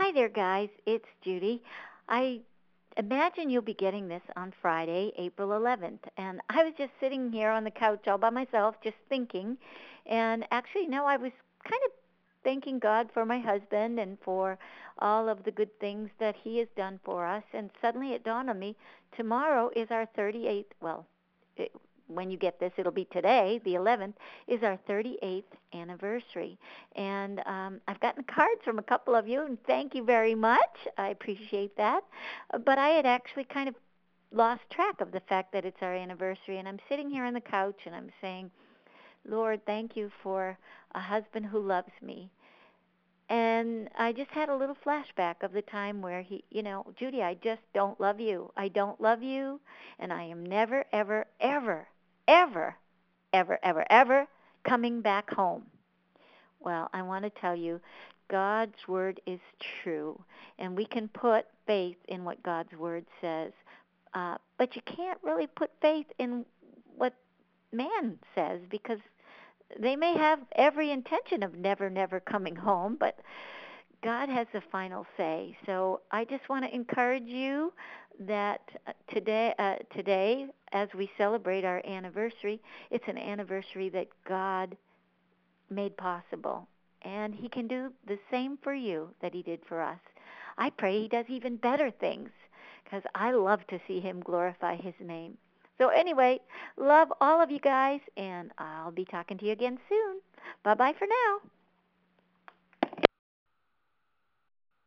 Hi there, guys. It's Judy. I imagine you'll be getting this on Friday, April 11th. And I was just sitting here on the couch all by myself, just thinking. And actually, no, I was kind of thanking God for my husband and for all of the good things that he has done for us. And suddenly it dawned on me tomorrow is our 38th, well, it, when you get this, it'll be today, the 11th, is our 38th anniversary. And I've gotten cards from a couple of you, and thank you very much. I appreciate that. But I had actually kind of lost track of the fact that it's our anniversary, and I'm sitting here on the couch and I'm saying, Lord, thank you for a husband who loves me. And I just had a little flashback of the time where Judy, I just don't love you. I don't love you, and I am never, ever, ever, ever, ever, ever, ever coming back home. Well, I want to tell you, God's word is true, and we can put faith in what God's word says. But you can't really put faith in what man says because they may have every intention of never, never coming home, but God has the final say. So I just want to encourage you that today, as we celebrate our anniversary, it's an anniversary that God made possible. And he can do the same for you that he did for us. I pray he does even better things because I love to see him glorify his name. So anyway, love all of you guys, and I'll be talking to you again soon. Bye-bye for now.